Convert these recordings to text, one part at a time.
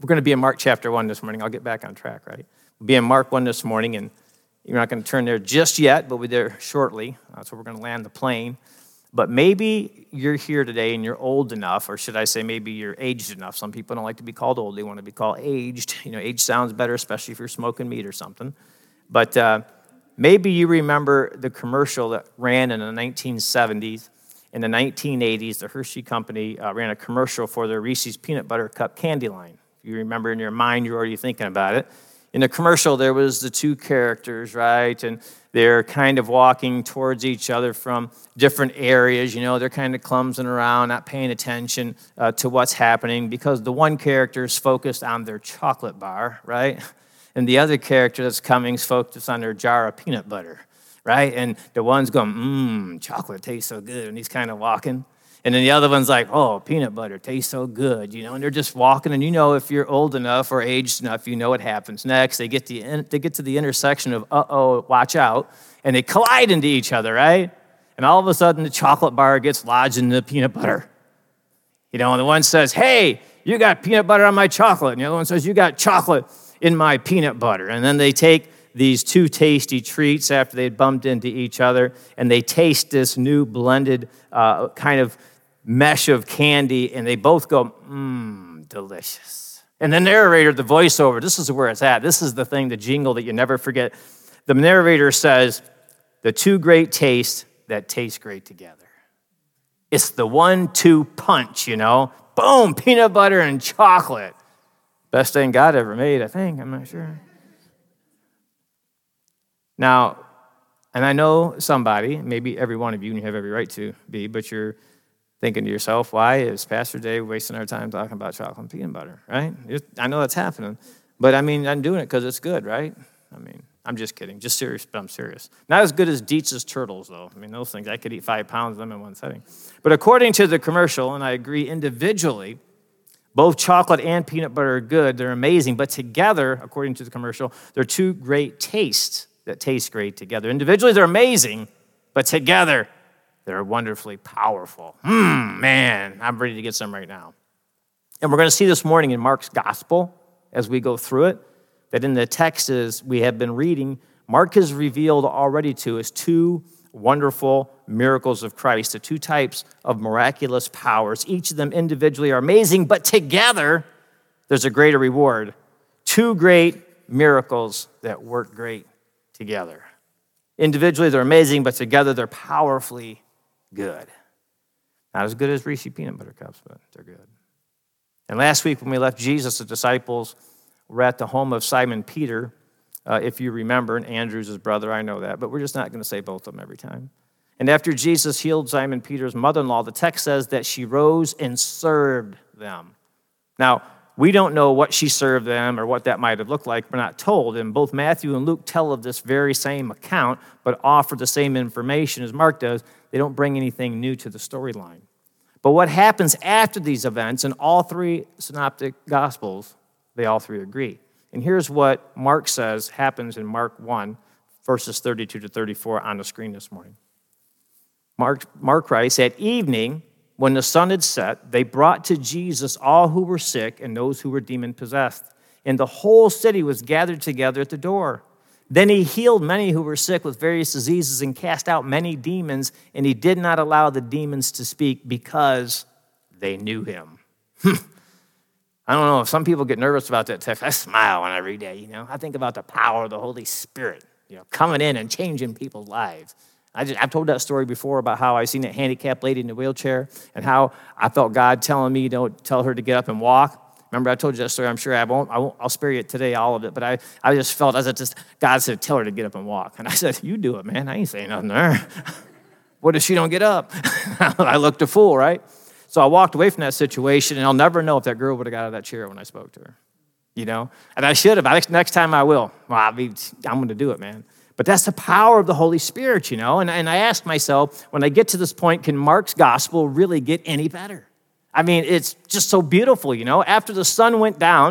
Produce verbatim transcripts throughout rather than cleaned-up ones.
We're going to be in Mark chapter one this morning. I'll get back on track, right? We'll be in Mark one this morning, and you're not going to turn there just yet, but we'll be there shortly. That's where we're going to land the plane. But maybe you're here today and you're old enough, or should I say maybe you're aged enough. Some people don't like to be called old. They want to be called aged. You know, age sounds better, especially if you're smoking meat or something. But uh, maybe you remember the commercial that ran in the nineteen seventies. In the nineteen eighties, the Hershey Company uh, ran a commercial for their Reese's Peanut Butter Cup candy line. If you remember in your mind, you're already thinking about it. In the commercial, there was the two characters, right? And they're kind of walking towards each other from different areas. You know, they're kind of clumsing around, not paying attention uh, to what's happening because the one character is focused on their chocolate bar, right? And the other character that's coming is focused on their jar of peanut butter, right? And the one's going, mmm, chocolate tastes so good, and he's kind of walking. And then the other one's like, oh, peanut butter tastes so good, you know, and they're just walking. And you know, if you're old enough or aged enough, you know what happens next. They get, the, they get to the intersection of, uh-oh, watch out, and they collide into each other, right? And all of a sudden, the chocolate bar gets lodged in the peanut butter. You know, and the one says, hey, you got peanut butter on my chocolate. And the other one says, you got chocolate in my peanut butter. And then they take these two tasty treats after they'd bumped into each other, and they taste this new blended uh, kind of mesh of candy, and they both go, mmm, delicious. And the narrator, the voiceover, this is where it's at. This is the thing, the jingle that you never forget. The narrator says, the two great tastes that taste great together. It's the one two punch, you know. Boom, peanut butter and chocolate. Best thing God ever made, I think. I'm not sure. Now, and I know somebody, maybe every one of you, and you have every right to be, but you're thinking to yourself, why is Pastor Dave wasting our time talking about chocolate and peanut butter, right? I know that's happening. But, I mean, I'm doing it because it's good, right? I mean, I'm just kidding. Just serious, but I'm serious. Not as good as Dietz's turtles, though. I mean, those things, I could eat five pounds of them in one setting. But according to the commercial, and I agree individually, both chocolate and peanut butter are good. They're amazing. But together, according to the commercial, they're two great tastes that taste great together. Individually, they're amazing, but together, they're wonderfully powerful. Hmm, man, I'm ready to get some right now. And we're going to see this morning in Mark's gospel, as we go through it, that in the texts we have been reading, Mark has revealed already to us two wonderful miracles of Christ, the two types of miraculous powers. Each of them individually are amazing, but together, there's a greater reward. Two great miracles that work great together. Individually, they're amazing, but together, they're powerfully good. Not as good as Reese's Peanut Butter Cups, but they're good. And last week when we left Jesus, the disciples were at the home of Simon Peter, uh, if you remember, and Andrew's his brother, I know that, but we're just not going to say both of them every time. And after Jesus healed Simon Peter's mother-in-law, the text says that she rose and served them. Now, we don't know what she served them or what that might have looked like. We're not told. And both Matthew and Luke tell of this very same account, but offer the same information as Mark does. They don't bring anything new to the storyline. But what happens after these events, in all three synoptic gospels, they all three agree. And here's what Mark says happens in Mark one, verses thirty-two to thirty-four on the screen this morning. Mark, Mark writes, at evening, when the sun had set, they brought to Jesus all who were sick and those who were demon-possessed. And the whole city was gathered together at the door. Then he healed many who were sick with various diseases and cast out many demons, and he did not allow the demons to speak because they knew him. I don't know, if some people get nervous about that text, I smile when I read that, you know. I think about the power of the Holy Spirit, you know, coming in and changing people's lives. I just, I've told that story before about how I seen that handicapped lady in the wheelchair and how I felt God telling me, don't tell her to get up and walk. Remember, I told you that story. I'm sure I won't. I won't. I'll spare you today, all of it. But I, I just felt as it just God said, tell her to get up and walk. And I said, you do it, man. I ain't saying nothing to her. What if she don't get up? I looked a fool, right? So I walked away from that situation, and I'll never know if that girl would have got out of that chair when I spoke to her. You know, and I should have. Next time I will. Well, I'll be, I'm going to do it, man. But that's the power of the Holy Spirit, you know. And, and I ask myself, when I get to this point, can Mark's gospel really get any better? I mean, it's just so beautiful, you know. After the sun went down,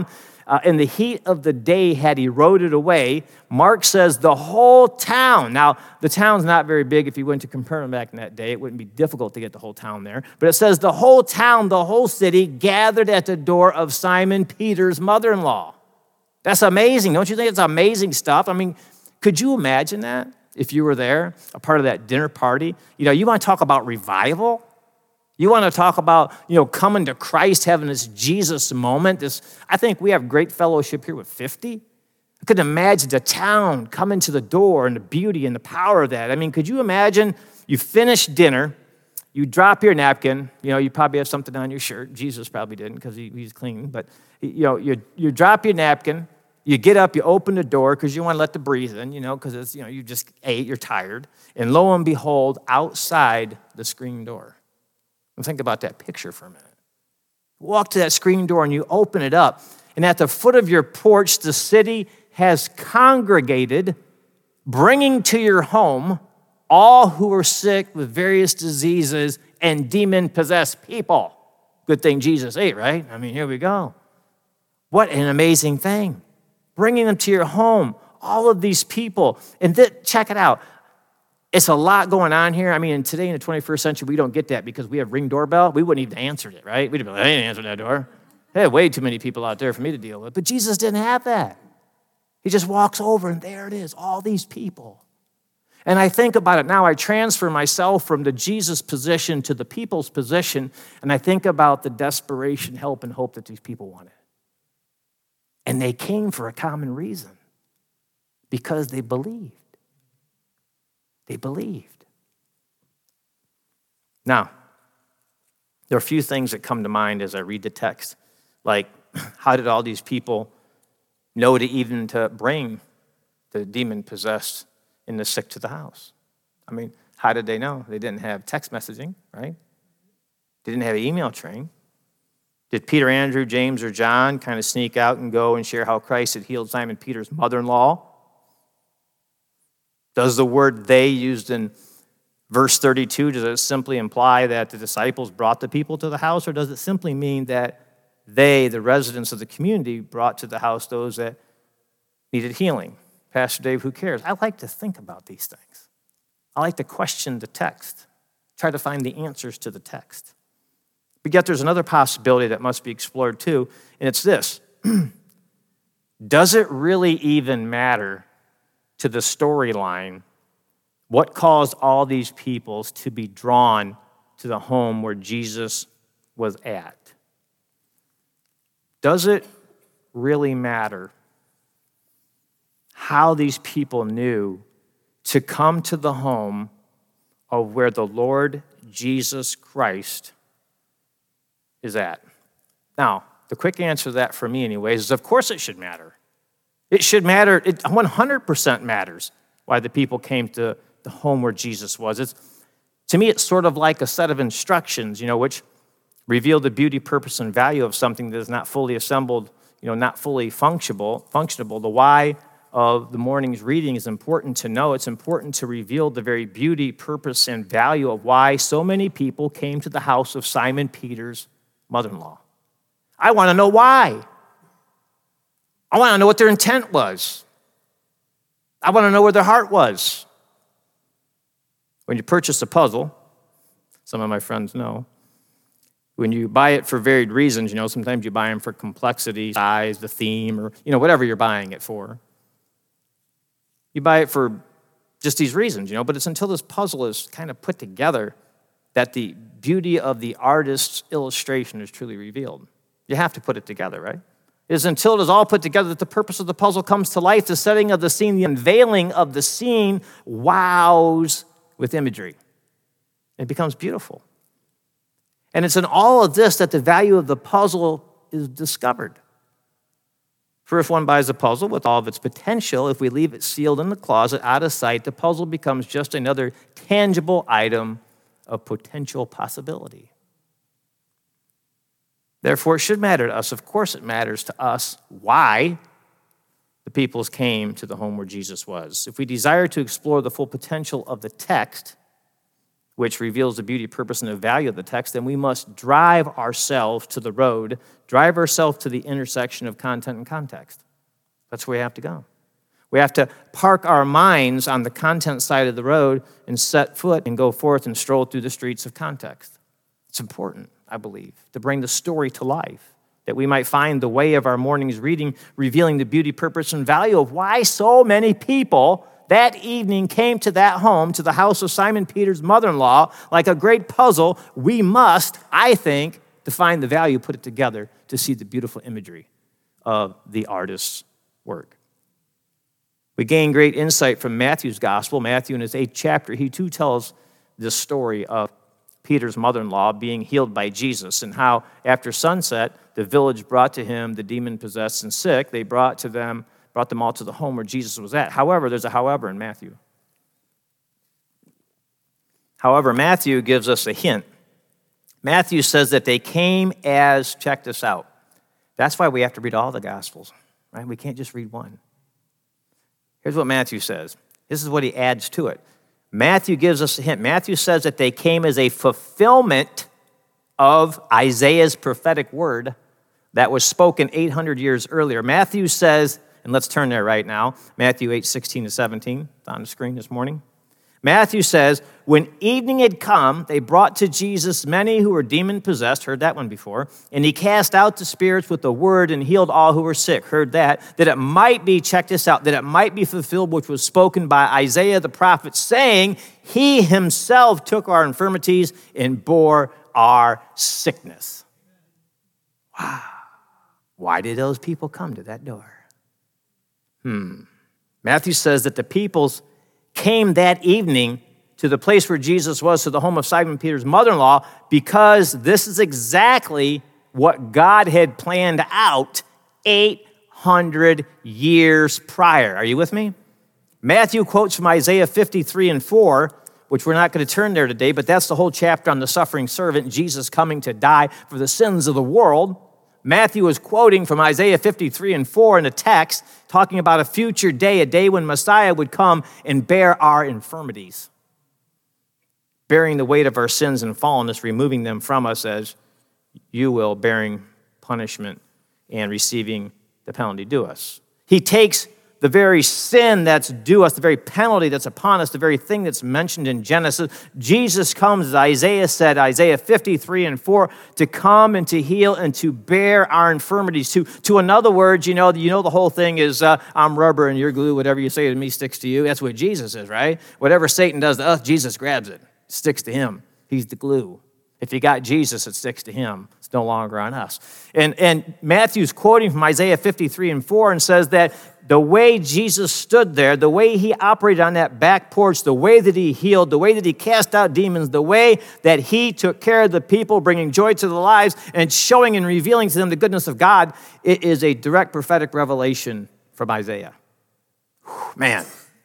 uh, in the heat of the day had eroded away. Mark says the whole town. Now, the town's not very big. If you went to Capernaum back in that day, it wouldn't be difficult to get the whole town there. But it says the whole town, the whole city, gathered at the door of Simon Peter's mother-in-law. That's amazing. Don't you think it's amazing stuff? I mean, could you imagine that if you were there, a part of that dinner party? You know, you want to talk about revival? You want to talk about, you know, coming to Christ, having this Jesus moment. This, I think we have great fellowship here with fifty. I could imagine the town coming to the door and the beauty and the power of that. I mean, could you imagine you finish dinner, you drop your napkin, you know, you probably have something on your shirt. Jesus probably didn't because he, he's clean. But, you know, you, you drop your napkin, you get up, you open the door because you want to let the breeze in, you know, because it's, you know, you just ate, you're tired. And lo and behold, outside the screen door. Think about that picture for a minute. Walk to that screen door and you open it up. And at the foot of your porch, the city has congregated, bringing to your home all who are sick with various diseases and demon-possessed people. Good thing Jesus ate, right? I mean, here we go. What an amazing thing. Bringing them to your home, all of these people. And th- check it out. It's a lot going on here. I mean, today in the twenty-first century, we don't get that because we have Ring doorbell. We wouldn't even answered it, right? We'd be like, I didn't answer that door. There are way too many people out there for me to deal with. But Jesus didn't have that. He just walks over and there it is, all these people. And I think about it now. I transfer myself from the Jesus position to the people's position, and I think about the desperation, help, and hope that these people wanted. And they came for a common reason, because they believed. They believed. Now, there are a few things that come to mind as I read the text. Like, how did all these people know to even to bring the demon-possessed and the sick to the house? I mean, how did they know? They didn't have text messaging, right? They didn't have an email train. Did Peter, Andrew, James, or John kind of sneak out and go and share how Christ had healed Simon Peter's mother-in-law? Does the word they used in verse thirty-two, does it simply imply that the disciples brought the people to the house, or does it simply mean that they, the residents of the community, brought to the house those that needed healing? Pastor Dave, who cares? I like to think about these things. I like to question the text, try to find the answers to the text. But yet there's another possibility that must be explored too, and it's this. Does it really even matter to the storyline what caused all these peoples to be drawn to the home where Jesus was at? Does it really matter how these people knew to come to the home of where the Lord Jesus Christ is at? Now, the quick answer to that for me anyways is of course it should matter. It should matter. It one hundred percent matters why the people came to the home where Jesus was. It's, to me, it's sort of like a set of instructions, you know, which reveal the beauty, purpose, and value of something that is not fully assembled, you know, not fully functionable. Functionable. The why of the morning's reading is important to know. It's important to reveal the very beauty, purpose, and value of why so many people came to the house of Simon Peter's mother-in-law. I want to know why. I want to know what their intent was. I want to know where their heart was. When you purchase a puzzle, some of my friends know, when you buy it for varied reasons, you know, sometimes you buy them for complexity, size, the theme, or, you know, whatever you're buying it for. You buy it for just these reasons, you know, but it's until this puzzle is kind of put together that the beauty of the artist's illustration is truly revealed. You have to put it together, right? It is until it is all put together that the purpose of the puzzle comes to life. The setting of the scene, the unveiling of the scene wows with imagery. It becomes beautiful. And it's in all of this that the value of the puzzle is discovered. For if one buys a puzzle with all of its potential, if we leave it sealed in the closet, out of sight, the puzzle becomes just another tangible item of potential possibility. Therefore, it should matter to us. Of course, it matters to us why the peoples came to the home where Jesus was. If we desire to explore the full potential of the text, which reveals the beauty, purpose, and the value of the text, then we must drive ourselves to the road, drive ourselves to the intersection of content and context. That's where we have to go. We have to park our minds on the content side of the road and set foot and go forth and stroll through the streets of context. It's important, I believe, to bring the story to life, that we might find the way of our morning's reading revealing the beauty, purpose, and value of why so many people that evening came to that home, to the house of Simon Peter's mother-in-law, like a great puzzle. We must, I think, define the value, put it together to see the beautiful imagery of the artist's work. We gain great insight from Matthew's gospel. Matthew, in his eighth chapter, he too tells this story of Peter's mother-in-law being healed by Jesus, and how after sunset, the village brought to him the demon-possessed and sick. They brought to them, brought them all to the home where Jesus was at. However, there's a however in Matthew. However, Matthew gives us a hint. Matthew says that they came as, check this out. That's why we have to read all the Gospels, right? We can't just read one. Here's what Matthew says. This is what he adds to it. Matthew gives us a hint. Matthew says that they came as a fulfillment of Isaiah's prophetic word that was spoken eight hundred years earlier. Matthew says, and let's turn there right now, Matthew eight, sixteen to seventeen, it's on the screen this morning. Matthew says, when evening had come, they brought to Jesus many who were demon-possessed, heard that one before, and he cast out the spirits with the word and healed all who were sick, heard that, that it might be, check this out, that it might be fulfilled which was spoken by Isaiah the prophet, saying, he himself took our infirmities and bore our sickness. Wow. Why did those people come to that door? Hmm. Matthew says that the people's came that evening to the place where Jesus was, to the home of Simon Peter's mother-in-law, because this is exactly what God had planned out eight hundred years prior. Are you with me? Matthew quotes from Isaiah fifty-three and four, which we're not going to turn there today, but that's the whole chapter on the suffering servant, Jesus coming to die for the sins of the world. Matthew is quoting from Isaiah fifty-three and four in the text, talking about a future day, a day when Messiah would come and bear our infirmities, bearing the weight of our sins and fallenness, removing them from us as you will, bearing punishment and receiving the penalty due us. He takes the very sin that's due us, the very penalty that's upon us, the very thing that's mentioned in Genesis. Jesus comes, as Isaiah said, Isaiah fifty-three and four, to come and to heal and to bear our infirmities. To, to in other words, you know, you know the whole thing is uh, I'm rubber and you're glue. Whatever you say to me sticks to you. That's what Jesus is, right? Whatever Satan does to us, Jesus grabs it. It sticks to him. He's the glue. If you got Jesus, it sticks to him. It's no longer on us. And, and Matthew's quoting from Isaiah fifty-three and four and says that the way Jesus stood there, the way he operated on that back porch, the way that he healed, the way that he cast out demons, the way that he took care of the people, bringing joy to their lives and showing and revealing to them the goodness of God, it is a direct prophetic revelation from Isaiah. Whew, man.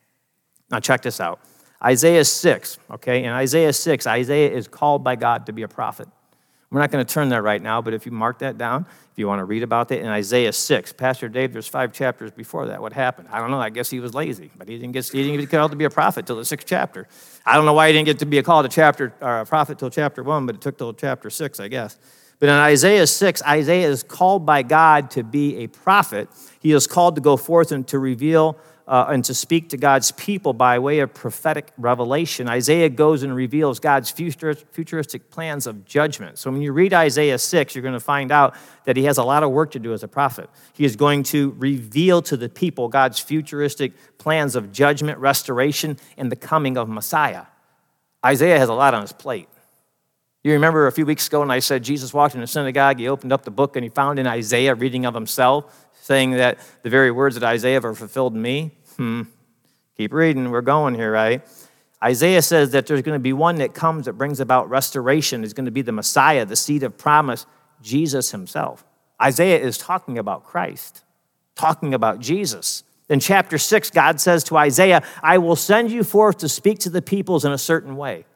Now check this out. Isaiah six, okay? In Isaiah six, Isaiah is called by God to be a prophet. We're not going to turn there right now, but if you mark that down, if you want to read about that, in Isaiah six, Pastor Dave, there's five chapters before that. What happened? I don't know. I guess he was lazy, but he didn't get, he didn't get called to be a prophet till the sixth chapter. I don't know why he didn't get to be a called a chapter or a prophet till chapter one, but it took till chapter six, I guess. But in Isaiah six, Isaiah is called by God to be a prophet. He is called to go forth and to reveal Uh, and to speak to God's people by way of prophetic revelation. Isaiah goes and reveals God's futuristic plans of judgment. So when you read Isaiah six, you're going to find out that he has a lot of work to do as a prophet. He is going to reveal to the people God's futuristic plans of judgment, restoration, and the coming of Messiah. Isaiah has a lot on his plate. You remember a few weeks ago when I said Jesus walked in the synagogue, he opened up the book, and he found in Isaiah reading of himself, saying that the very words that Isaiah have are fulfilled in me? Hmm. Keep reading. We're going here, right? Isaiah says that there's going to be one that comes that brings about restoration. Is going to be the Messiah, the seed of promise, Jesus himself. Isaiah is talking about Christ, talking about Jesus. In chapter six, God says to Isaiah, I will send you forth to speak to the peoples in a certain way.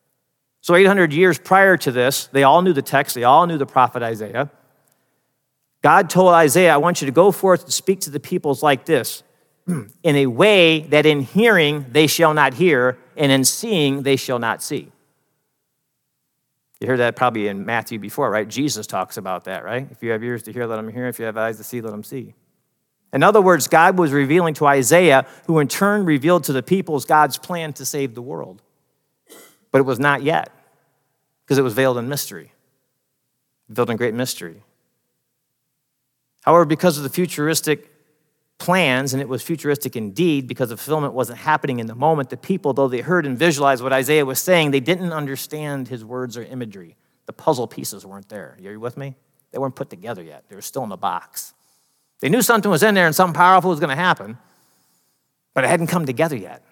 So eight hundred years prior to this, they all knew the text. They all knew the prophet Isaiah. God told Isaiah, I want you to go forth and speak to the peoples like this, in a way that in hearing they shall not hear, and in seeing they shall not see. You heard that probably in Matthew before, right? Jesus talks about that, right? If you have ears to hear, let them hear. If you have eyes to see, let them see. In other words, God was revealing to Isaiah, who in turn revealed to the peoples God's plan to save the world. But it was not yet, because it was veiled in mystery, veiled in great mystery. However, because of the futuristic plans, and it was futuristic indeed, because the fulfillment wasn't happening in the moment, the people, though they heard and visualized what Isaiah was saying, they didn't understand his words or imagery. The puzzle pieces weren't there. Are you with me? They weren't put together yet. They were still in the box. They knew something was in there and something powerful was going to happen, but it hadn't come together yet.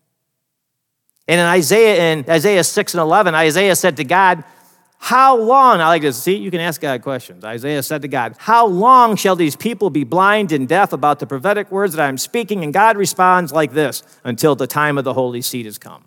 And in Isaiah, in Isaiah six and eleven, Isaiah said to God, how long, I like this, see, you can ask God questions. Isaiah said to God, how long shall these people be blind and deaf about the prophetic words that I am speaking? And God responds like this, until the time of the Holy Seed has come.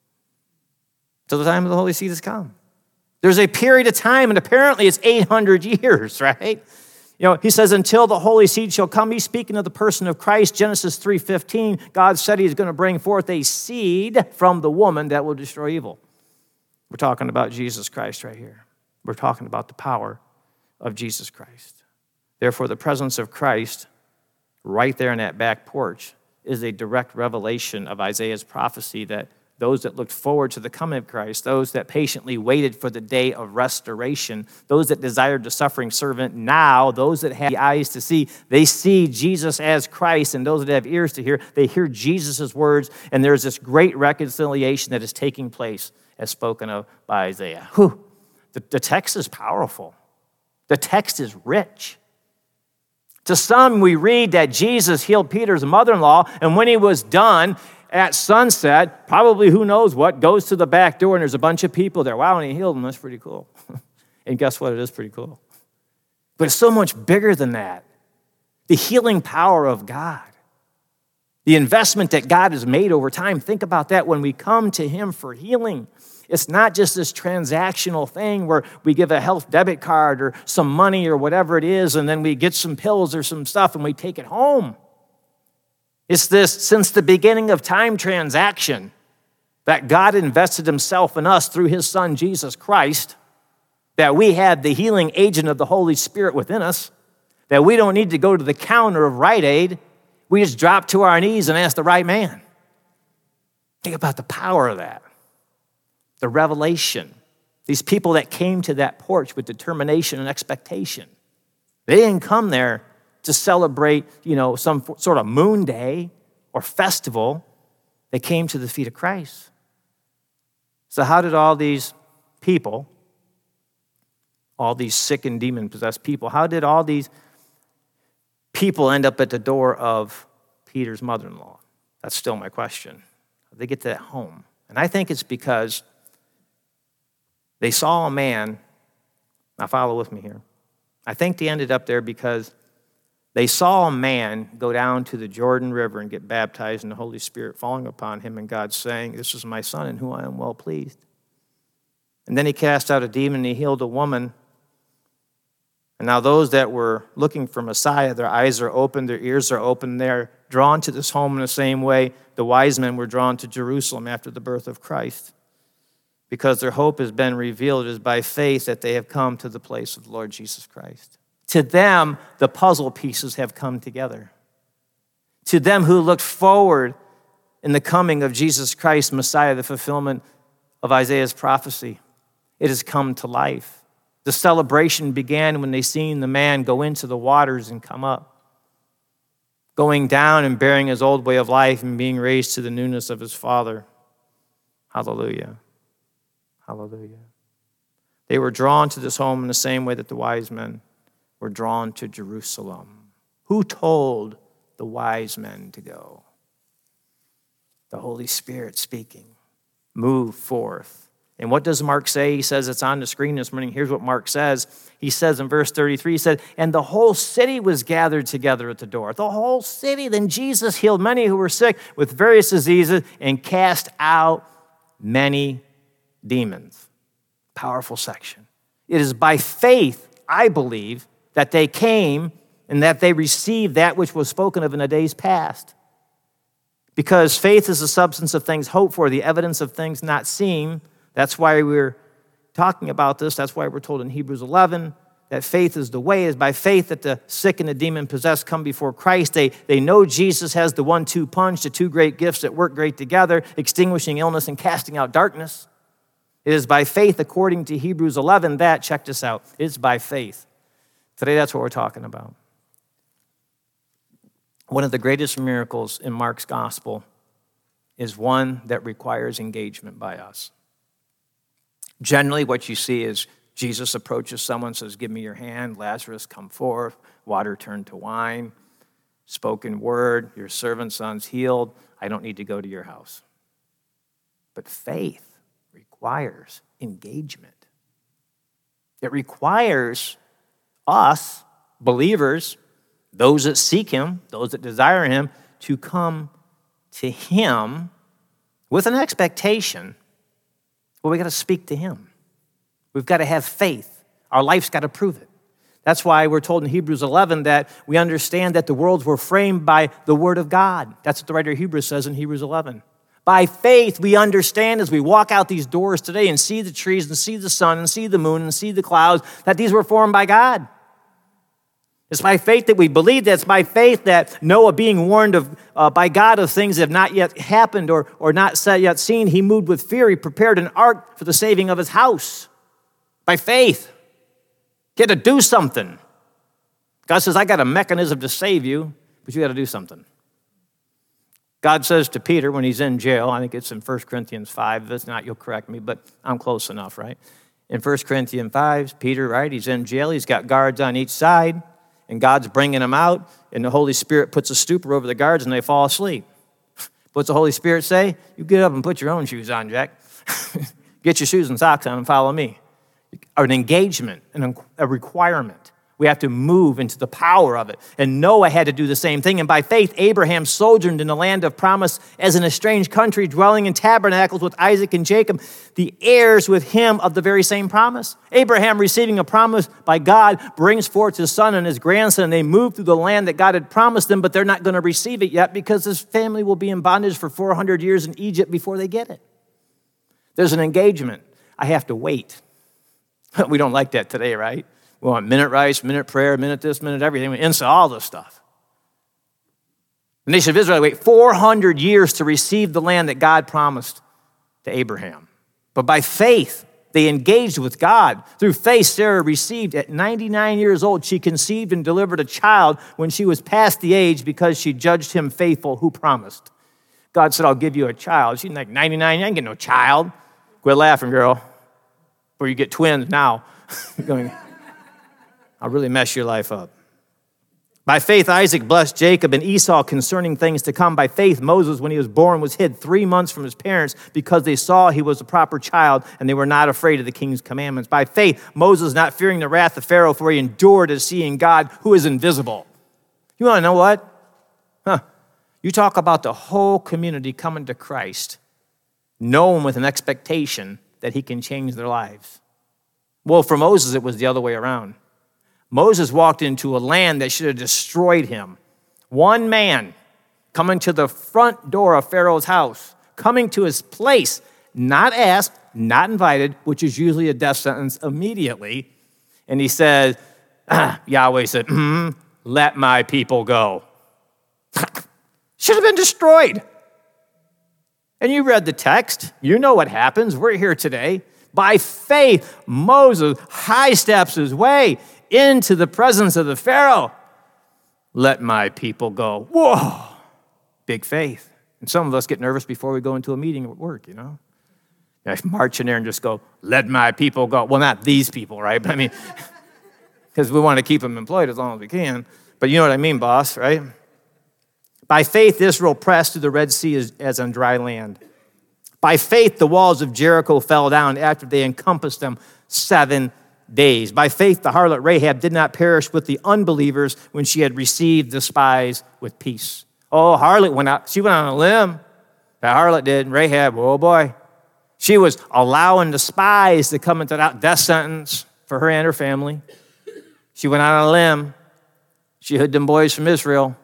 Until the time of the Holy Seed has come. There's a period of time, and apparently it's eight hundred years, right? You know, he says, until the Holy Seed shall come. He's speaking of the person of Christ. Genesis three fifteen, God said he's going to bring forth a seed from the woman that will destroy evil. We're talking about Jesus Christ right here. We're talking about the power of Jesus Christ. Therefore, the presence of Christ right there in that back porch is a direct revelation of Isaiah's prophecy that those that looked forward to the coming of Christ, those that patiently waited for the day of restoration, those that desired the suffering servant now, those that have the eyes to see, they see Jesus as Christ, and those that have ears to hear, they hear Jesus' words, and there's this great reconciliation that is taking place as spoken of by Isaiah. Whew. The, the text is powerful. The text is rich. To some, we read that Jesus healed Peter's mother-in-law, and when he was done, at sunset, probably who knows what, goes to the back door and there's a bunch of people there. Wow, and he healed them. That's pretty cool. And guess what? It is pretty cool. But it's so much bigger than that. The healing power of God. The investment that God has made over time. Think about that when we come to him for healing. It's not just this transactional thing where we give a health debit card or some money or whatever it is, and then we get some pills or some stuff and we take it home. It's this, since the beginning of time transaction, that God invested himself in us through his son, Jesus Christ, that we had the healing agent of the Holy Spirit within us, that we don't need to go to the counter of Rite Aid. We just drop to our knees and ask the right man. Think about the power of that. The revelation. These people that came to that porch with determination and expectation. They didn't come there to celebrate, you know, some sort of moon day or festival. They came to the feet of Christ. So how did all these people, all these sick and demon-possessed people, how did all these people end up at the door of Peter's mother-in-law? That's still my question. How'd they get to that home? And I think it's because they saw a man. Now follow with me here. I think they ended up there because they saw a man go down to the Jordan River and get baptized in the Holy Spirit falling upon him, and God saying, this is my son in whom I am well pleased. And then he cast out a demon and he healed a woman. And now those that were looking for Messiah, their eyes are open, their ears are open, they're drawn to this home in the same way the wise men were drawn to Jerusalem after the birth of Christ. Because their hope has been revealed. It is by faith that they have come to the place of the Lord Jesus Christ. To them, the puzzle pieces have come together. To them who looked forward in the coming of Jesus Christ, Messiah, the fulfillment of Isaiah's prophecy, it has come to life. The celebration began when they seen the man go into the waters and come up, going down and bearing his old way of life and being raised to the newness of his Father. Hallelujah. Hallelujah. They were drawn to this home in the same way that the wise men were drawn to Jerusalem. Who told the wise men to go? The Holy Spirit speaking. Move forth. And what does Mark say? He says, it's on the screen this morning. Here's what Mark says. He says in verse thirty-three, he said, and the whole city was gathered together at the door. The whole city. Then Jesus healed many who were sick with various diseases and cast out many demons. Powerful section. It is by faith, I believe, that they came and that they received that which was spoken of in the days past. Because faith is the substance of things hoped for, the evidence of things not seen. That's why we're talking about this. That's why we're told in Hebrews eleven that faith is the way. Is by faith that the sick and the demon-possessed come before Christ. They, they know Jesus has the one two punch, the two great gifts that work great together, extinguishing illness and casting out darkness. It is by faith, according to Hebrews eleven, that, check this out, it's by faith. Today, that's what we're talking about. One of the greatest miracles in Mark's gospel is one that requires engagement by us. Generally, what you see is Jesus approaches someone, says, give me your hand. Lazarus, come forth. Water turned to wine. Spoken word. Your servant's son's healed. I don't need to go to your house. But faith requires engagement. It requires us, believers, those that seek him, those that desire him, to come to him with an expectation. Well, we got to speak to him. We've got to have faith. Our life's got to prove it. That's why we're told in Hebrews eleven that we understand that the worlds were framed by the word of God. That's what the writer of Hebrews says in Hebrews eleven. By faith, we understand as we walk out these doors today and see the trees and see the sun and see the moon and see the clouds, that these were formed by God. It's by faith that we believe that. It's by faith that Noah, being warned of uh, by God of things that have not yet happened or, or not yet seen, he moved with fear. He prepared an ark for the saving of his house. By faith. He had to do something. God says, I got a mechanism to save you, but you got to do something. God says to Peter when he's in jail, I think it's in First Corinthians five. If it's not, you'll correct me, but I'm close enough, right? In First Corinthians five, Peter, right, he's in jail. He's got guards on each side, and God's bringing him out, and the Holy Spirit puts a stupor over the guards, and they fall asleep. What's the Holy Spirit say? You get up and put your own shoes on, Jack. Get your shoes and socks on and follow me. An engagement, a requirement. We have to move into the power of it. And Noah had to do the same thing. And by faith, Abraham sojourned in the land of promise as in a strange country, dwelling in tabernacles with Isaac and Jacob, the heirs with him of the very same promise. Abraham, receiving a promise by God, brings forth his son and his grandson. And they move through the land that God had promised them, but they're not going to receive it yet because his family will be in bondage for four hundred years in Egypt before they get it. There's an engagement. I have to wait. We don't like that today, right? We want minute rice, minute prayer, minute this, minute everything. We install all this stuff. The nation of Israel wait four hundred years to receive the land that God promised to Abraham. But by faith, they engaged with God. Through faith, Sarah received at ninety-nine years old. She conceived and delivered a child when she was past the age because she judged him faithful who promised. God said, I'll give you a child. She's like, ninety-nine, you ain't getting no child. Quit laughing, girl. Or you get twins now. Going, I'll really mess your life up. By faith, Isaac blessed Jacob and Esau concerning things to come. By faith, Moses, when he was born, was hid three months from his parents because they saw he was a proper child and they were not afraid of the king's commandments. By faith, Moses, not fearing the wrath of Pharaoh, for he endured as seeing God who is invisible. You want to know what? Huh. You talk about the whole community coming to Christ, knowing with an expectation that he can change their lives. Well, for Moses, it was the other way around. Moses walked into a land that should have destroyed him. One man coming to the front door of Pharaoh's house, coming to his place, not asked, not invited, which is usually a death sentence immediately. And he said, ah, Yahweh said, mm, let my people go. Should have been destroyed. And you read the text. You know what happens. We're here today. By faith, Moses high steps his way into the presence of the Pharaoh. Let my people go. Whoa, big faith. And some of us get nervous before we go into a meeting at work, you know. I march in there and just go, let my people go. Well, not these people, right? But I mean, because we want to keep them employed as long as we can. But you know what I mean, boss, right? By faith, Israel pressed through the Red Sea as, as on dry land. By faith, the walls of Jericho fell down after they encompassed them seven days. By faith, the harlot Rahab did not perish with the unbelievers when she had received the spies with peace. Oh, harlot went out. She went on a limb. That harlot did. Rahab, oh boy. She was allowing the spies to come into that death sentence for her and her family. She went on a limb. She hid them boys from Israel.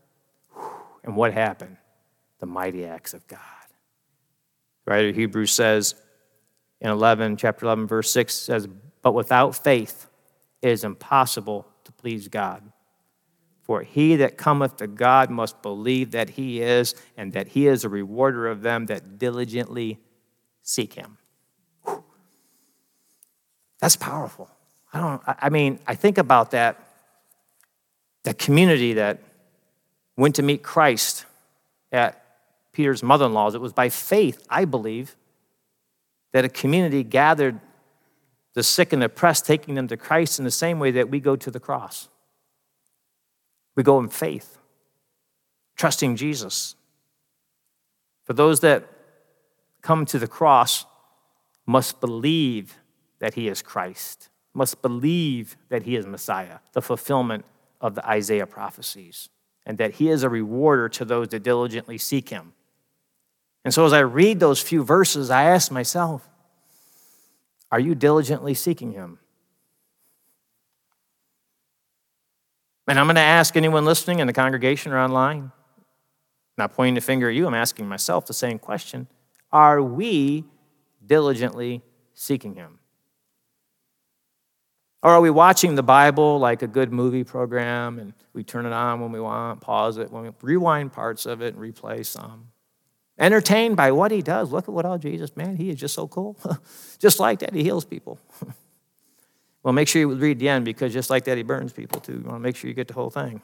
And what happened? The mighty acts of God. The writer of Hebrews says, in eleven, chapter eleven, verse six says, "But without faith it is impossible to please God. For he that cometh to God must believe that he is, and that he is a rewarder of them that diligently seek him." Whew. That's powerful. I don't, I mean, I think about that, that community that went to meet Christ at Peter's mother-in-law's. It was by faith, I believe, that a community gathered the sick and oppressed, taking them to Christ in the same way that we go to the cross. We go in faith, trusting Jesus. For those that come to the cross must believe that he is Christ, must believe that he is Messiah, the fulfillment of the Isaiah prophecies, and that he is a rewarder to those that diligently seek him. And so as I read those few verses, I ask myself, are you diligently seeking him? And I'm going to ask anyone listening in the congregation or online, not pointing the finger at you, I'm asking myself the same question. Are we diligently seeking him? Or are we watching the Bible like a good movie program and we turn it on when we want, pause it, when we rewind parts of it and replay some? Entertained by what he does. Look at what all Jesus, man, he is just so cool. Just like that, he heals people. Well, make sure you read the end, because just like that, he burns people too. You want to make sure you get the whole thing.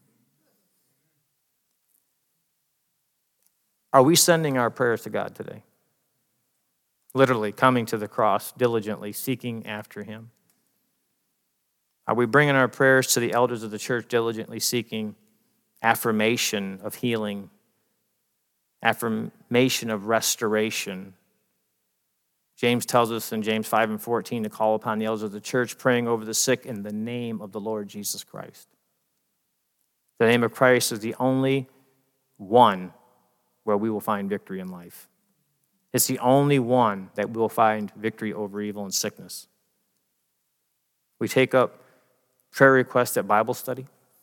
Are we sending our prayers to God today? Literally coming to the cross, diligently seeking after him. Are we bringing our prayers to the elders of the church, diligently seeking affirmation of healing, affirmation of restoration? James tells us in James five and fourteen to call upon the elders of the church, praying over the sick in the name of the Lord Jesus Christ. The name of Christ is the only one where we will find victory in life. It's the only one that we will find victory over evil and sickness. We take up prayer requests at Bible study.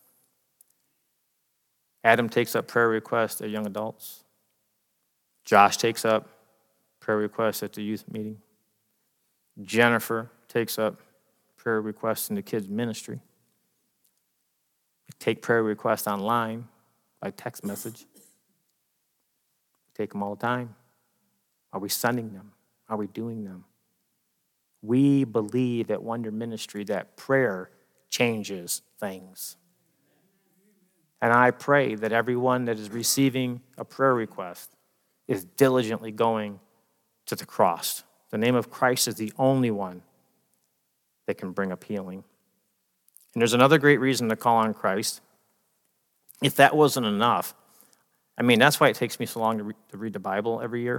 Adam takes up prayer requests at young adults. Josh takes up prayer requests at the youth meeting. Jennifer takes up prayer requests in the kids' ministry. We take prayer requests online by text message. We take them all the time. Are we sending them? Are we doing them? We believe at Wonder Ministry that prayer changes things. And I pray that everyone that is receiving a prayer request is diligently going to the cross. The name of Christ is the only one that can bring up healing. And there's another great reason to call on Christ. If that wasn't enough, I mean, that's why it takes me so long to, re- to read the Bible every year.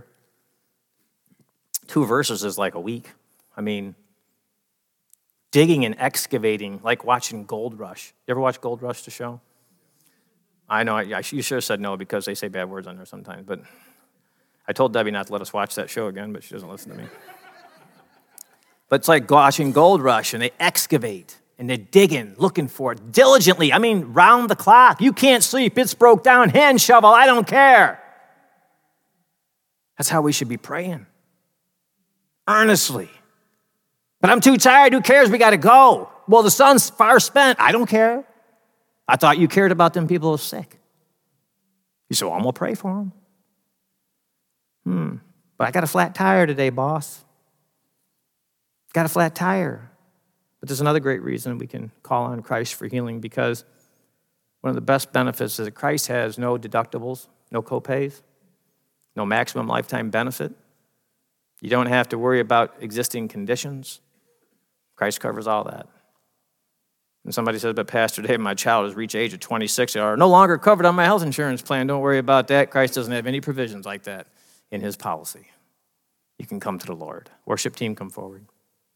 Two verses is like a week. I mean, digging and excavating, like watching Gold Rush. You ever watch Gold Rush, the show? I know, I, I, you should have said no because they say bad words on there sometimes, but I told Debbie not to let us watch that show again, but she doesn't listen to me. But it's like watching Gold Rush, and they excavate, and they're digging, looking for it diligently. I mean, round the clock. You can't sleep. It's broke down. Hand shovel. I don't care. That's how we should be praying. Earnestly. But I'm too tired. Who cares? We got to go. Well, the sun's far spent. I don't care. I thought you cared about them people who are sick. You said, well, I'm going to pray for them. Hmm. But I got a flat tire today, boss. Got a flat tire. But there's another great reason we can call on Christ for healing, because one of the best benefits is that Christ has no deductibles, no copays, no maximum lifetime benefit. You don't have to worry about existing conditions. Christ covers all that. And somebody says, but Pastor Dave, my child has reached age of twenty-six. They are no longer covered on my health insurance plan. Don't worry about that. Christ doesn't have any provisions like that in his policy. You can come to the Lord. Worship team, come forward.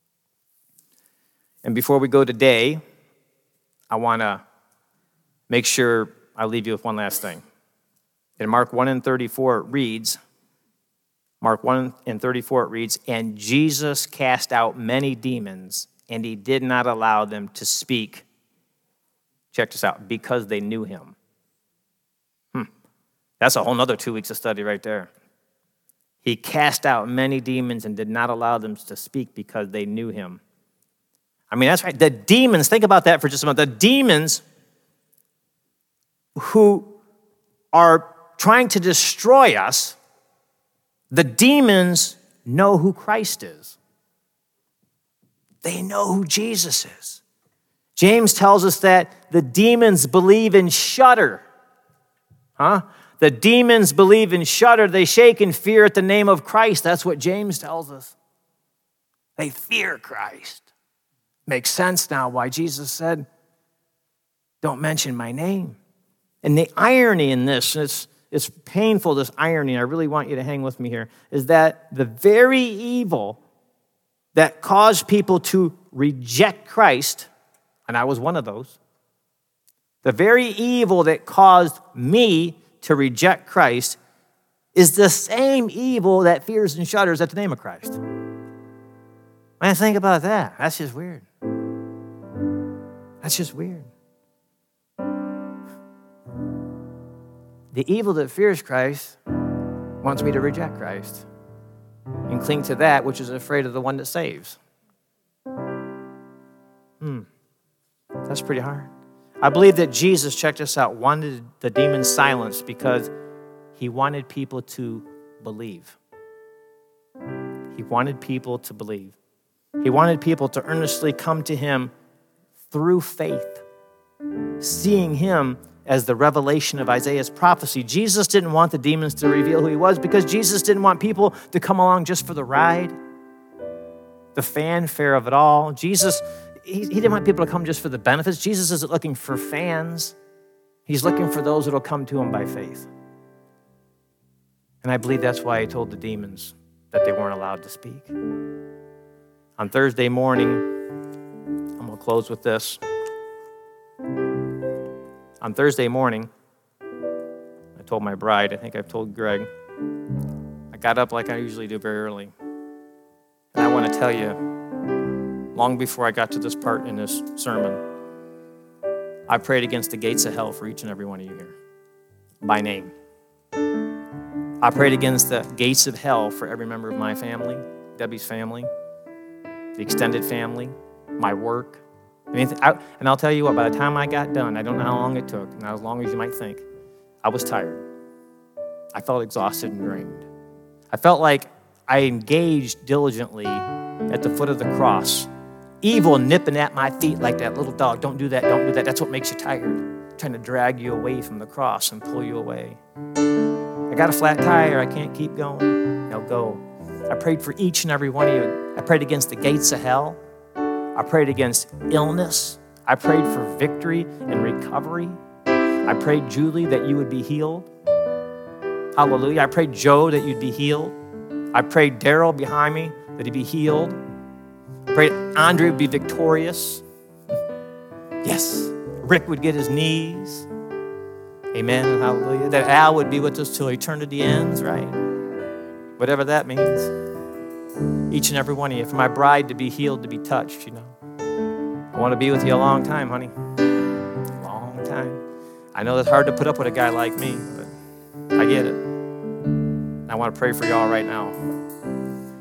And before we go today, I want to make sure I leave you with one last thing. In Mark one and thirty-four, it reads, Mark one and thirty-four, it reads, and Jesus cast out many demons, and he did not allow them to speak. Check this out, because they knew him. Hmm. That's a whole nother two weeks of study right there. He cast out many demons and did not allow them to speak because they knew him. I mean, that's right. The demons, think about that for just a moment. The demons who are trying to destroy us, the demons know who Christ is. They know who Jesus is. James tells us that the demons believe and shudder. Huh? The demons believe and shudder. They shake in fear at the name of Christ. That's what James tells us. They fear Christ. Makes sense now why Jesus said, don't mention my name. And the irony in this, it's, it's painful, this irony, I really want you to hang with me here, is that the very evil that caused people to reject Christ, and I was one of those, the very evil that caused me to reject Christ is the same evil that fears and shudders at the name of Christ. Man, think about that. That's just weird. That's just weird. The evil that fears Christ wants me to reject Christ and cling to that which is afraid of the one that saves. Hmm. That's pretty hard. I believe that Jesus, check this out, wanted the demons silenced because he wanted people to believe. He wanted people to believe. He wanted people to earnestly come to him through faith, seeing him as the revelation of Isaiah's prophecy. Jesus didn't want the demons to reveal who he was because Jesus didn't want people to come along just for the ride, the fanfare of it all. Jesus, he, he didn't want people to come just for the benefits. Jesus isn't looking for fans. He's looking for those that will come to him by faith. And I believe that's why he told the demons that they weren't allowed to speak. On Thursday morning, I'm going to close with this. On Thursday morning, I told my bride, I think I've told Greg, I got up like I usually do very early. And I want to tell you, long before I got to this part in this sermon, I prayed against the gates of hell for each and every one of you here, by name. I prayed against the gates of hell for every member of my family, Debbie's family, the extended family, my work. I mean, I, and I'll tell you what, by the time I got done, I don't know how long it took, not as long as you might think, I was tired. I felt exhausted and drained. I felt like I engaged diligently at the foot of the cross. Evil nipping at my feet like that little dog. Don't do that, don't do that. That's what makes you tired. Trying to drag you away from the cross and pull you away. I got a flat tire. I can't keep going. Now go. I prayed for each and every one of you. I prayed against the gates of hell. I prayed against illness. I prayed for victory and recovery. I prayed, Julie, that you would be healed. Hallelujah. I prayed, Joe, that you'd be healed. I prayed, Daryl behind me, that he'd be healed. I prayed, Andre would be victorious. Yes. Rick would get his knees. Amen. Hallelujah. That Al would be with us till eternity ends, right? Whatever that means. Each and every one of you. For my bride to be healed, to be touched, you know. I want to be with you a long time, honey. A long time. I know it's hard to put up with a guy like me, but I get it. I want to pray for y'all right now.